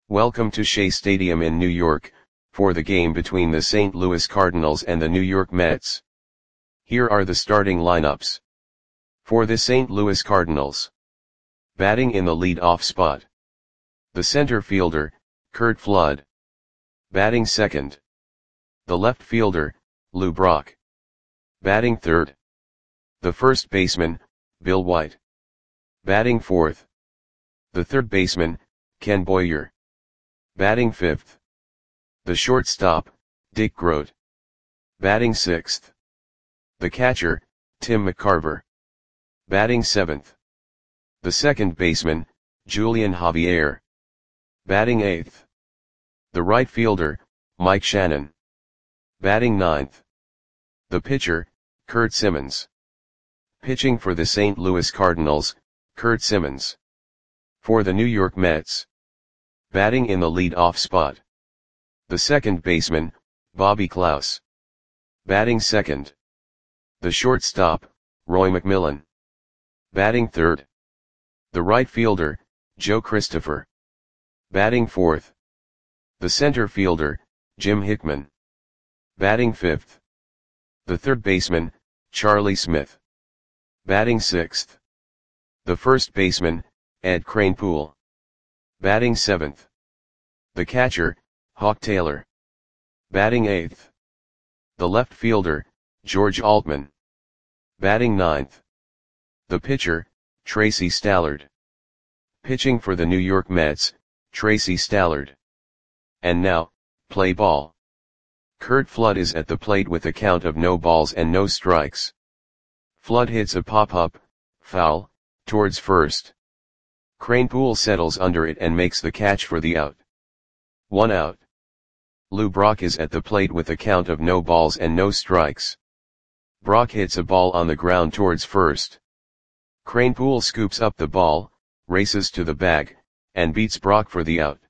Welcome to Shea Stadium in New York, for the game between the St. Louis Cardinals and the New York Mets. Here are the starting lineups. For the St. Louis Cardinals. Batting in the lead-off spot. The center fielder, Curt Flood. Batting second. The left fielder, Lou Brock. Batting third. The first baseman, Bill White. Batting fourth. The third baseman, Ken Boyer. Batting fifth. The shortstop, Dick Groat. Batting sixth. The catcher, Tim McCarver. Batting seventh. The second baseman, Julian Javier. Batting eighth. The right fielder, Mike Shannon. Batting ninth. The pitcher, Curt Simmons. Pitching for the St. Louis Cardinals, Curt Simmons. For the New York Mets. Batting in the lead-off spot. The second baseman, Bobby Klaus. Batting second. The shortstop, Roy McMillan. Batting third. The right fielder, Joe Christopher. Batting fourth. The center fielder, Jim Hickman. Batting fifth. The third baseman, Charlie Smith. Batting sixth. The first baseman, Ed Kranepool. Batting seventh. The catcher, Hawk Taylor. Batting eighth. The left fielder, George Altman. Batting ninth. The pitcher, Tracy Stallard. Pitching for the New York Mets, Tracy Stallard. And now, play ball. Curt Flood is at the plate with a count of no balls and no strikes. Flood hits a pop-up, foul, towards first. Kranepool settles under it and makes the catch for the out. 1 out. Lou Brock is at the plate with a count of no balls and no strikes. Brock hits a ball on the ground towards first. Kranepool scoops up the ball, races to the bag, and beats Brock for the out.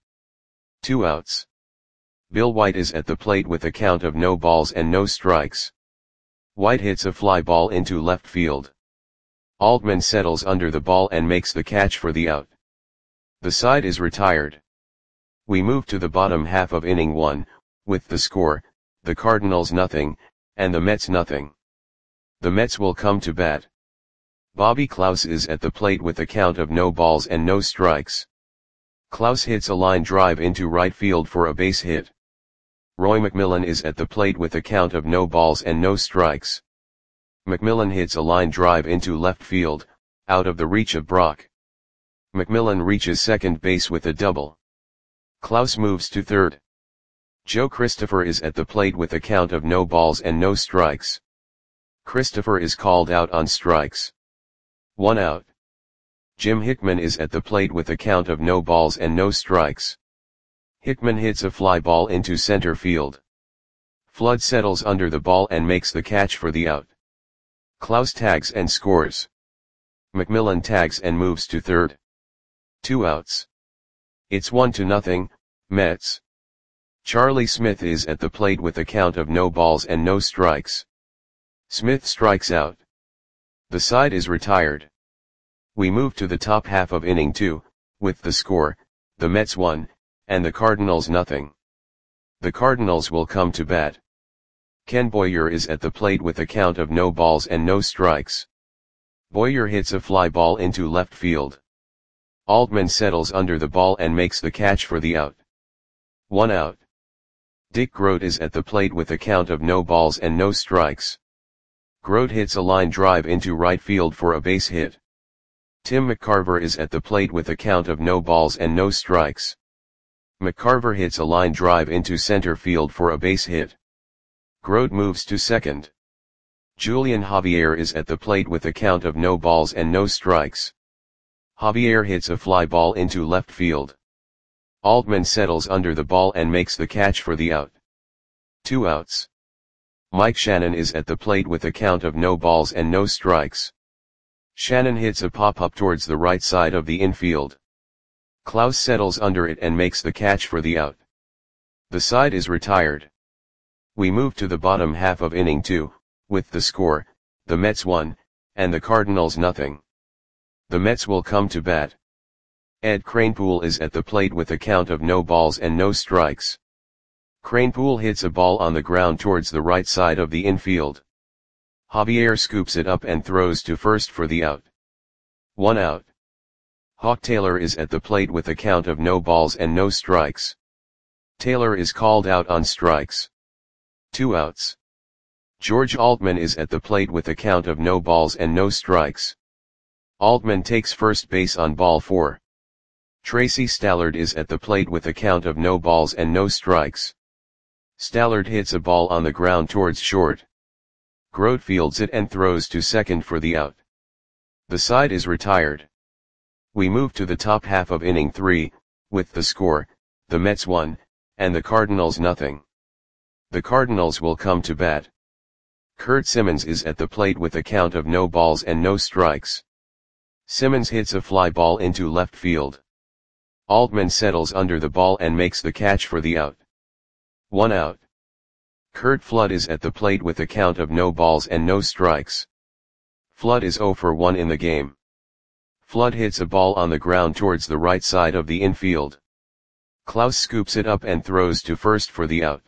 2 outs. Bill White is at the plate with a count of no balls and no strikes. White hits a fly ball into left field. Altman settles under the ball and makes the catch for the out. The side is retired. We move to the bottom half of inning 1, with the score, the Cardinals nothing, and the Mets nothing. The Mets will come to bat. Bobby Klaus is at the plate with a count of no balls and no strikes. Klaus hits a line drive into right field for a base hit. Roy McMillan is at the plate with a count of no balls and no strikes. McMillan hits a line drive into left field, out of the reach of Brock. McMillan reaches second base with a double. Klaus moves to third. Joe Christopher is at the plate with a count of no balls and no strikes. Christopher is called out on strikes. 1 out. Jim Hickman is at the plate with a count of no balls and no strikes. Hickman hits a fly ball into center field. Flood settles under the ball and makes the catch for the out. Klaus tags and scores. McMillan tags and moves to third. 2 outs. It's 1-0, Mets. Charlie Smith is at the plate with a count of no balls and no strikes. Smith strikes out. The side is retired. We move to the top half of inning 2, with the score, the Mets 1, and the Cardinals nothing. The Cardinals will come to bat. Ken Boyer is at the plate with a count of no balls and no strikes. Boyer hits a fly ball into left field. Altman settles under the ball and makes the catch for the out. 1 out. Dick Groat is at the plate with a count of no balls and no strikes. Groat hits a line drive into right field for a base hit. Tim McCarver is at the plate with a count of no balls and no strikes. McCarver hits a line drive into center field for a base hit. Groat moves to second. Julian Javier is at the plate with a count of no balls and no strikes. Javier hits a fly ball into left field. Altman settles under the ball and makes the catch for the out. 2 outs. Mike Shannon is at the plate with a count of no balls and no strikes. Shannon hits a pop-up towards the right side of the infield. Klaus settles under it and makes the catch for the out. The side is retired. We move to the bottom half of inning 2, with the score, the Mets 1, and the Cardinals nothing. The Mets will come to bat. Ed Kranepool is at the plate with a count of no balls and no strikes. Kranepool hits a ball on the ground towards the right side of the infield. Javier scoops it up and throws to first for the out. 1 out. Hawk Taylor is at the plate with a count of no balls and no strikes. Taylor is called out on strikes. 2 outs. George Altman is at the plate with a count of no balls and no strikes. Altman takes first base on ball 4. Tracy Stallard is at the plate with a count of no balls and no strikes. Stallard hits a ball on the ground towards short. Grote fields it and throws to second for the out. The side is retired. We move to the top half of inning 3, with the score, the Mets 1, and the Cardinals nothing. The Cardinals will come to bat. Curt Simmons is at the plate with a count of no balls and no strikes. Simmons hits a fly ball into left field. Altman settles under the ball and makes the catch for the out. 1 out. Curt Flood is at the plate with a count of no balls and no strikes. Flood is 0 for 1 in the game. Flood hits a ball on the ground towards the right side of the infield. Klaus scoops it up and throws to first for the out.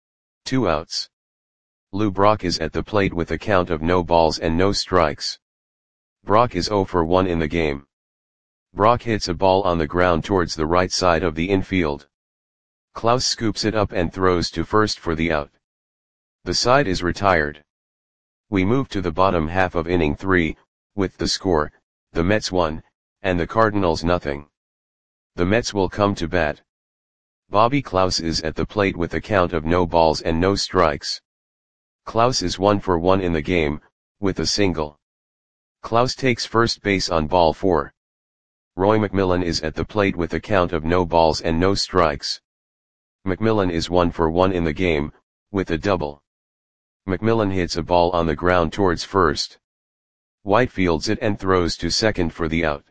2 outs. Lou Brock is at the plate with a count of no balls and no strikes. Brock is 0 for 1 in the game. Brock hits a ball on the ground towards the right side of the infield. Klaus scoops it up and throws to first for the out. The side is retired. We move to the bottom half of inning 3, with the score, the Mets 1, and the Cardinals nothing. The Mets will come to bat. Bobby Klaus is at the plate with a count of no balls and no strikes. Klaus is 1 for 1 in the game, with a single. Klaus takes first base on ball 4. Roy McMillan is at the plate with a count of no balls and no strikes. McMillan is 1 for 1 in the game, with a double. McMillan hits a ball on the ground towards first. White fields it and throws to second for the out.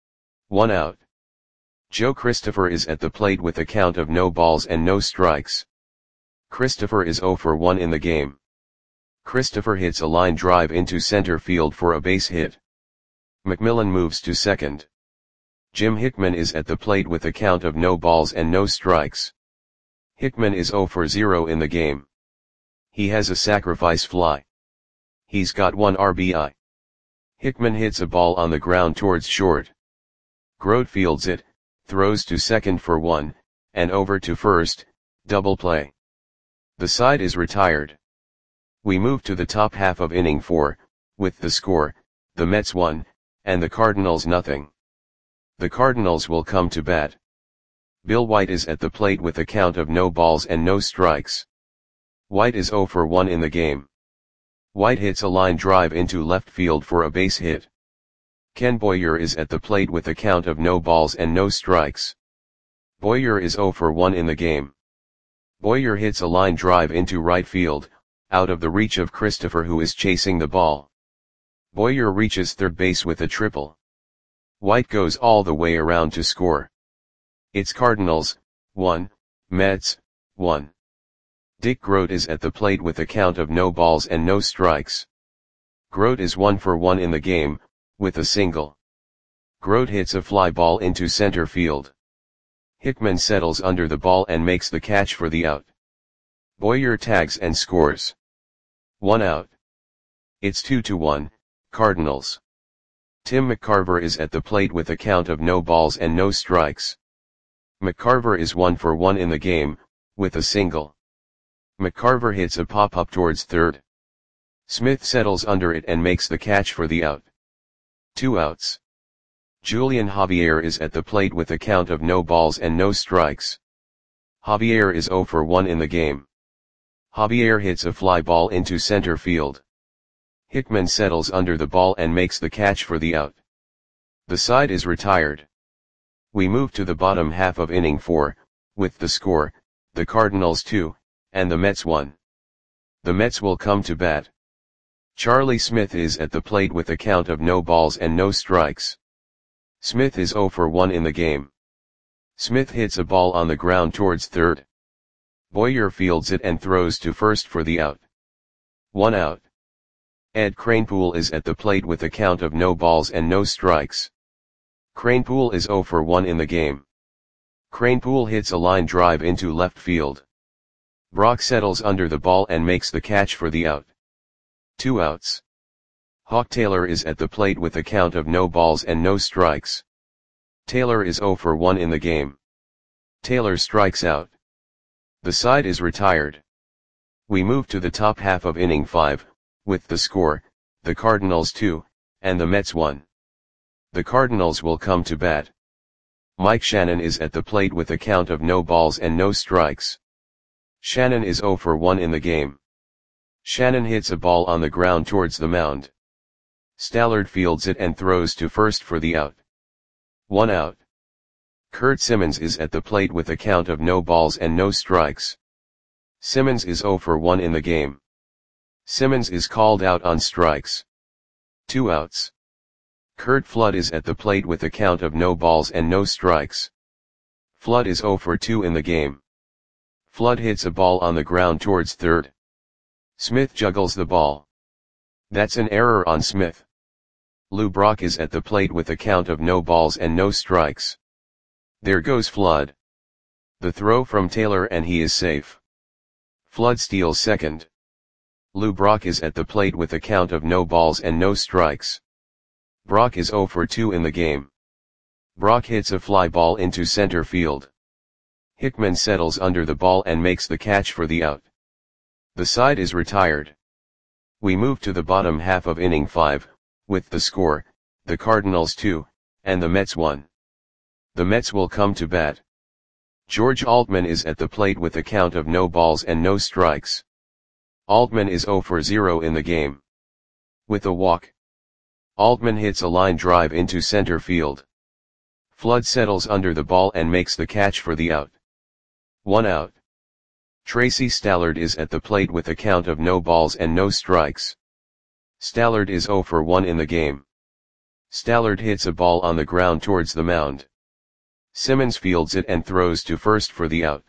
1 out. Joe Christopher is at the plate with a count of no balls and no strikes. Christopher is 0 for 1 in the game. Christopher hits a line drive into center field for a base hit. McMillan moves to second. Jim Hickman is at the plate with a count of no balls and no strikes. Hickman is 0 for 0 in the game. He has a sacrifice fly. He's got 1 RBI. Hickman hits a ball on the ground towards short. Grote fields it, throws to second for 1, and over to first, double play. The side is retired. We move to the top half of inning 4, with the score, the Mets 1, and the Cardinals nothing. The Cardinals will come to bat. Bill White is at the plate with a count of no balls and no strikes. White is 0 for 1 in the game. White hits a line drive into left field for a base hit. Ken Boyer is at the plate with a count of no balls and no strikes. Boyer is 0 for 1 in the game. Boyer hits a line drive into right field, out of the reach of Christopher who is chasing the ball. Boyer reaches third base with a triple. White goes all the way around to score. It's Cardinals, 1, Mets, 1. Dick Grote is at the plate with a count of no balls and no strikes. Grote is 1 for 1 in the game, with a single. Grote hits a fly ball into center field. Hickman settles under the ball and makes the catch for the out. Boyer tags and scores. 1 out. It's 2-1, Cardinals. Tim McCarver is at the plate with a count of no balls and no strikes. McCarver is 1 for 1 in the game, with a single. McCarver hits a pop-up towards third. Smith settles under it and makes the catch for the out. 2 outs. Julian Javier is at the plate with a count of no balls and no strikes. Javier is 0 for 1 in the game. Javier hits a fly ball into center field. Hickman settles under the ball and makes the catch for the out. The side is retired. We move to the bottom half of inning 4, with the score, the Cardinals 2, and the Mets 1. The Mets will come to bat. Charlie Smith is at the plate with a count of no balls and no strikes. Smith is 0 for 1 in the game. Smith hits a ball on the ground towards third. Boyer fields it and throws to first for the out. 1 out. Ed Kranepool is at the plate with a count of no balls and no strikes. Kranepool is 0 for 1 in the game. Kranepool hits a line drive into left field. Brock settles under the ball and makes the catch for the out. 2 outs. Hawk Taylor is at the plate with a count of no balls and no strikes. Taylor is 0 for 1 in the game. Taylor strikes out. The side is retired. We move to the top half of inning 5, with the score, the Cardinals 2, and the Mets 1. The Cardinals will come to bat. Mike Shannon is at the plate with a count of no balls and no strikes. Shannon is 0 for 1 in the game. Shannon hits a ball on the ground towards the mound. Stallard fields it and throws to first for the out. 1 out. Kurt Simmons is at the plate with a count of no balls and no strikes. Simmons is 0 for 1 in the game. Simmons is called out on strikes. 2 outs. Kurt Flood is at the plate with a count of no balls and no strikes. Flood is 0 for 2 in the game. Flood hits a ball on the ground towards third. Smith juggles the ball. That's an error on Smith. Lou Brock is at the plate with a count of no balls and no strikes. There goes Flood. The throw from Taylor and he is safe. Flood steals second. Lou Brock is at the plate with a count of no balls and no strikes. Brock is 0 for 2 in the game. Brock hits a fly ball into center field. Hickman settles under the ball and makes the catch for the out. The side is retired. We move to the bottom half of inning 5, with the score, the Cardinals 2, and the Mets 1. The Mets will come to bat. George Altman is at the plate with a count of no balls and no strikes. Altman is 0 for 0 in the game. With a walk. Altman hits a line drive into center field. Flood settles under the ball and makes the catch for the out. 1 out. Tracy Stallard is at the plate with a count of no balls and no strikes. Stallard is 0 for 1 in the game. Stallard hits a ball on the ground towards the mound. Simmons fields it and throws to first for the out.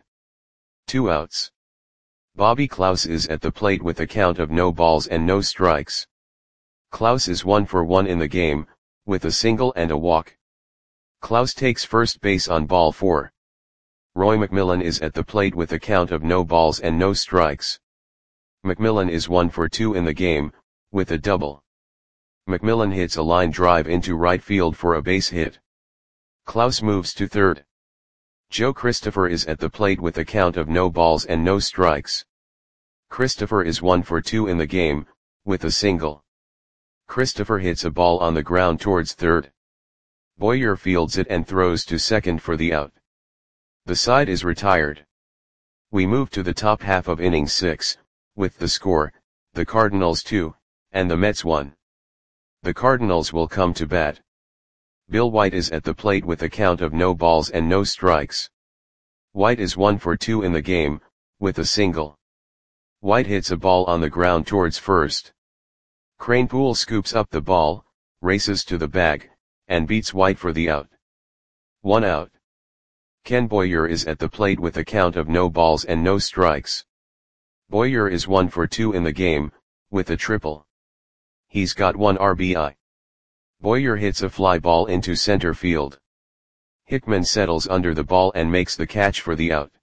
2 outs. Bobby Klaus is at the plate with a count of no balls and no strikes. Klaus is 1 for 1 in the game, with a single and a walk. Klaus takes first base on ball 4. Roy McMillan is at the plate with a count of no balls and no strikes. McMillan is 1 for 2 in the game, with a double. McMillan hits a line drive into right field for a base hit. Klaus moves to third. Joe Christopher is at the plate with a count of no balls and no strikes. Christopher is 1 for 2 in the game, with a single. Christopher hits a ball on the ground towards third. Boyer fields it and throws to second for the out. The side is retired. We move to the top half of inning 6, with the score, the Cardinals 2, and the Mets 1. The Cardinals will come to bat. Bill White is at the plate with a count of no balls and no strikes. White is 1 for 2 in the game, with a single. White hits a ball on the ground towards first. Kranepool scoops up the ball, races to the bag, and beats White for the out. 1 out. Ken Boyer is at the plate with a count of no balls and no strikes. Boyer is 1 for 2 in the game, with a triple. He's got 1 RBI. Boyer hits a fly ball into center field. Hickman settles under the ball and makes the catch for the out.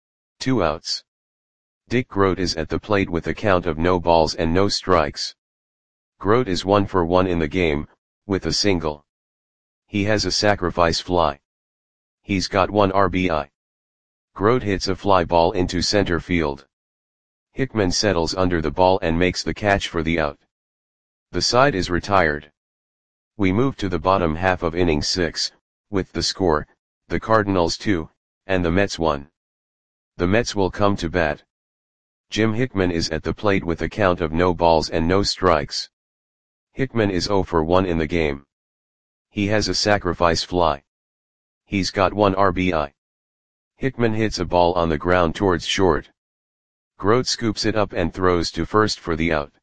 2 outs. Dick Groat is at the plate with a count of no balls and no strikes. Groat is 1 for 1 in the game, with a single. He has a sacrifice fly. He's got 1 RBI. Groat hits a fly ball into center field. Hickman settles under the ball and makes the catch for the out. The side is retired. We move to the bottom half of inning 6, with the score, the Cardinals 2, and the Mets 1. The Mets will come to bat. Jim Hickman is at the plate with a count of no balls and no strikes. Hickman is 0 for 1 in the game. He has a sacrifice fly. He's got 1 RBI. Hickman hits a ball on the ground towards short. Groat scoops it up and throws to first for the out.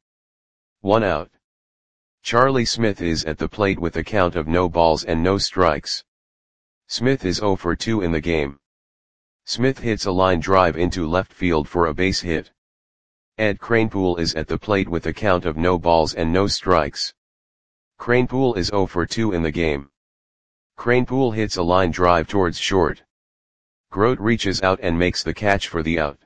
1 out. Charlie Smith is at the plate with a count of no balls and no strikes. Smith is 0 for 2 in the game. Smith hits a line drive into left field for a base hit. Ed Kranepool is at the plate with a count of no balls and no strikes. Kranepool is 0 for 2 in the game. Kranepool hits a line drive towards short. Grote reaches out and makes the catch for the out.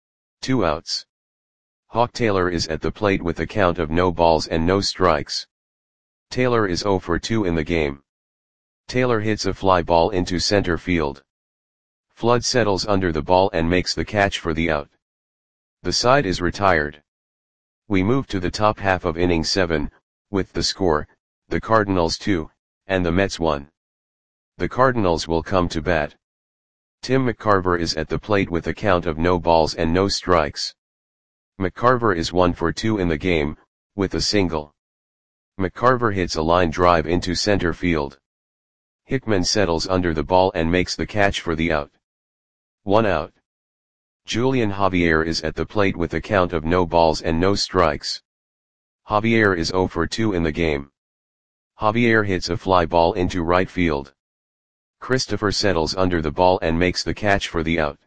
2 outs. Hawk Taylor is at the plate with a count of no balls and no strikes. Taylor is 0 for 2 in the game. Taylor hits a fly ball into center field. Flood settles under the ball and makes the catch for the out. The side is retired. We move to the top half of inning 7, with the score, the Cardinals 2, and the Mets 1. The Cardinals will come to bat. Tim McCarver is at the plate with a count of no balls and no strikes. McCarver is 1 for 2 in the game, with a single. McCarver hits a line drive into center field. Hickman settles under the ball and makes the catch for the out. 1 out. Julian Javier is at the plate with a count of no balls and no strikes. Javier is 0 for 2 in the game. Javier hits a fly ball into right field. Christopher settles under the ball and makes the catch for the out.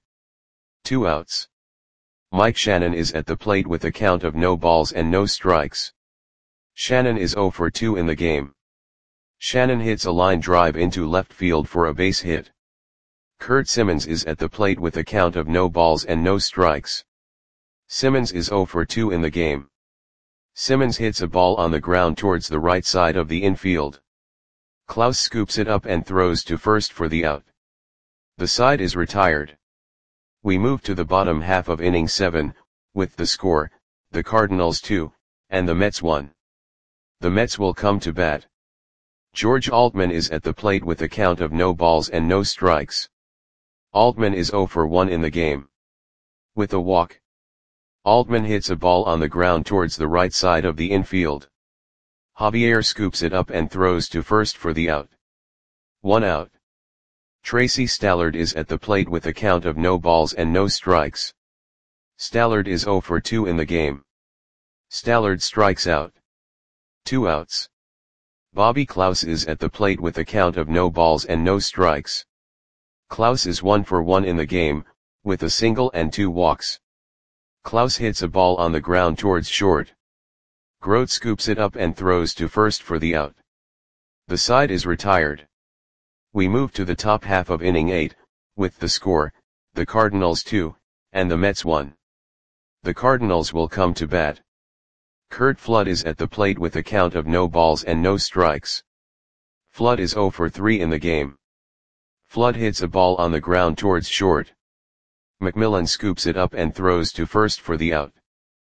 2 outs. Mike Shannon is at the plate with a count of no balls and no strikes. Shannon is 0 for 2 in the game. Shannon hits a line drive into left field for a base hit. Kurt Simmons is at the plate with a count of no balls and no strikes. Simmons is 0 for 2 in the game. Simmons hits a ball on the ground towards the right side of the infield. Klaus scoops it up and throws to first for the out. The side is retired. We move to the bottom half of inning 7, with the score, the Cardinals 2, and the Mets 1. The Mets will come to bat. George Altman is at the plate with a count of no balls and no strikes. Altman is 0 for 1 in the game. With a walk. Altman hits a ball on the ground towards the right side of the infield. Javier scoops it up and throws to first for the out. 1 out. Tracy Stallard is at the plate with a count of no balls and no strikes. Stallard is 0 for 2 in the game. Stallard strikes out. 2 outs. Bobby Klaus is at the plate with a count of no balls and no strikes. Klaus is 1 for 1 in the game, with a single and 2 walks. Klaus hits a ball on the ground towards short. Grote scoops it up and throws to first for the out. The side is retired. We move to the top half of inning 8, with the score, the Cardinals 2, and the Mets 1. The Cardinals will come to bat. Curt Flood is at the plate with a count of no balls and no strikes. Flood is 0 for 3 in the game. Flood hits a ball on the ground towards short. McMillan scoops it up and throws to first for the out.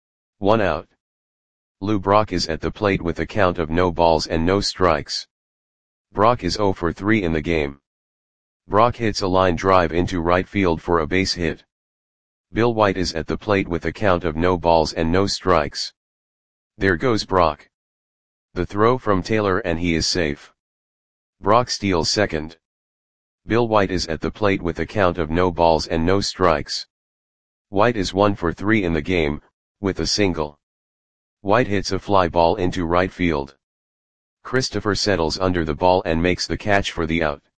1 out. Lou Brock is at the plate with a count of no balls and no strikes. Brock is 0 for 3 in the game. Brock hits a line drive into right field for a base hit. Bill White is at the plate with a count of no balls and no strikes. There goes Brock. The throw from Taylor and he is safe. Brock steals second. Bill White is at the plate with a count of no balls and no strikes. White is 1 for 3 in the game, with a single. White hits a fly ball into right field. Christopher settles under the ball and makes the catch for the out.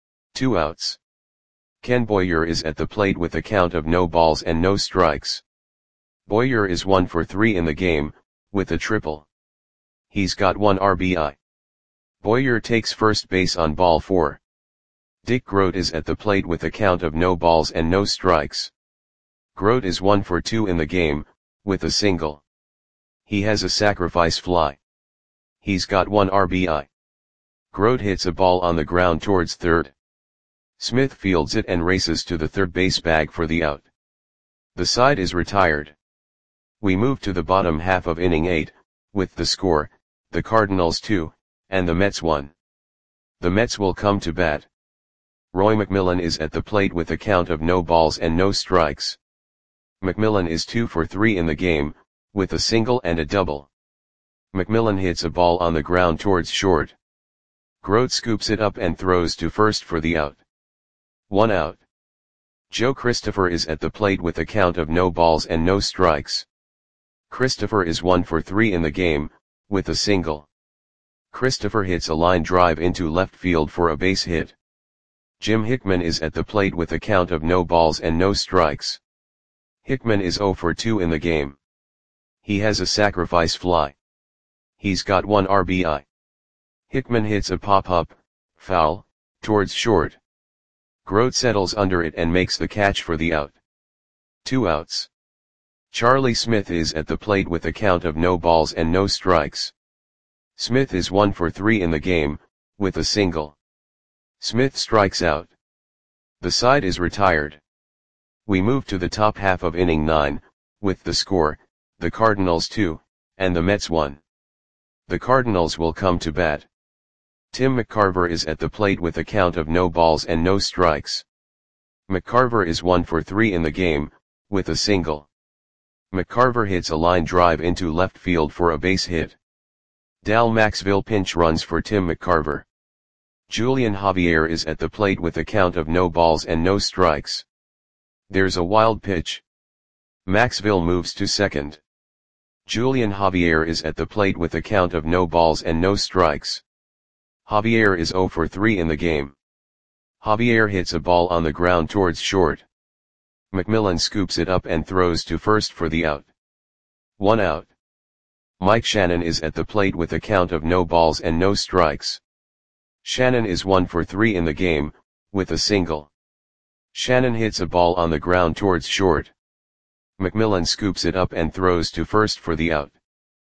2 outs. Ken Boyer is at the plate with a count of no balls and no strikes. Boyer is 1 for 3 in the game, with a triple. He's got 1 RBI. Boyer takes first base on ball 4. Dick Grote is at the plate with a count of no balls and no strikes. Grote is 1 for 2 in the game, with a single. He has a sacrifice fly. He's got 1 RBI. Grote hits a ball on the ground towards third. Smith fields it and races to the third base bag for the out. The side is retired. We move to the bottom half of inning 8, with the score, the Cardinals 2, and the Mets 1. The Mets will come to bat. Roy McMillan is at the plate with a count of no balls and no strikes. McMillan is 2 for 3 in the game, with a single and a double. McMillan hits a ball on the ground towards short. Grote scoops it up and throws to first for the out. 1 out. Joe Christopher is at the plate with a count of no balls and no strikes. Christopher is 1 for 3 in the game, with a single. Christopher hits a line drive into left field for a base hit. Jim Hickman is at the plate with a count of no balls and no strikes. Hickman is 0 for 2 in the game. He has a sacrifice fly. He's got 1 RBI. Hickman hits a pop-up, foul, towards short. Grote settles under it and makes the catch for the out. 2 outs. Charlie Smith is at the plate with a count of no balls and no strikes. Smith is 1 for 3 in the game, with a single. Smith strikes out. The side is retired. We move to the top half of inning 9, with the score, the Cardinals 2, and the Mets 1. The Cardinals will come to bat. Tim McCarver is at the plate with a count of no balls and no strikes. McCarver is 1 for 3 in the game, with a single. McCarver hits a line drive into left field for a base hit. Dal Maxville pinch runs for Tim McCarver. Julian Javier is at the plate with a count of no balls and no strikes. There's a wild pitch. Maxville moves to second. Julian Javier is at the plate with a count of no balls and no strikes. Javier is 0 for 3 in the game. Javier hits a ball on the ground towards short. McMillan scoops it up and throws to first for the out. 1 out. Mike Shannon is at the plate with a count of no balls and no strikes. Shannon is 1 for 3 in the game, with a single. Shannon hits a ball on the ground towards short. McMillan scoops it up and throws to first for the out.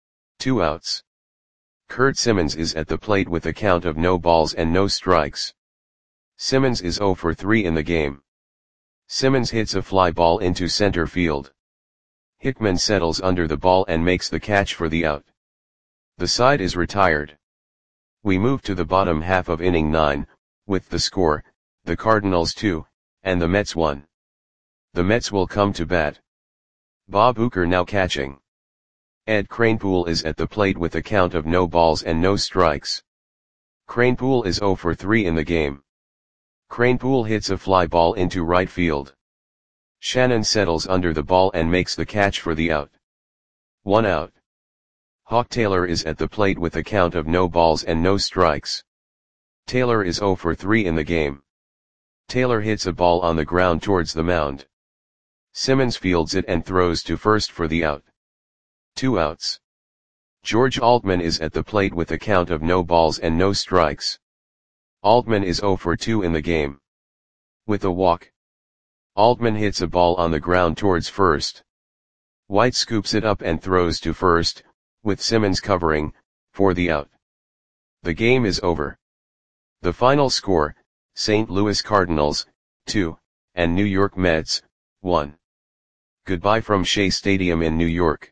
2 outs. Kurt Simmons is at the plate with a count of no balls and no strikes. Simmons is 0 for 3 in the game. Simmons hits a fly ball into center field. Hickman settles under the ball and makes the catch for the out. The side is retired. We move to the bottom half of inning 9, with the score, the Cardinals 2, and the Mets 1. The Mets will come to bat. Bob Uecker now catching. Ed Kranepool is at the plate with a count of no balls and no strikes. Kranepool is 0 for 3 in the game. Kranepool hits a fly ball into right field. Shannon settles under the ball and makes the catch for the out. 1 out. Hawk Taylor is at the plate with a count of no balls and no strikes. Taylor is 0 for 3 in the game. Taylor hits a ball on the ground towards the mound. Simmons fields it and throws to first for the out. 2 outs. George Altman is at the plate with a count of no balls and no strikes. Altman is 0 for 2 in the game. With a walk. Altman hits a ball on the ground towards first. White scoops it up and throws to first, with Simmons covering, for the out. The game is over. The final score, St. Louis Cardinals, 2, and New York Mets, 1. Goodbye from Shea Stadium in New York.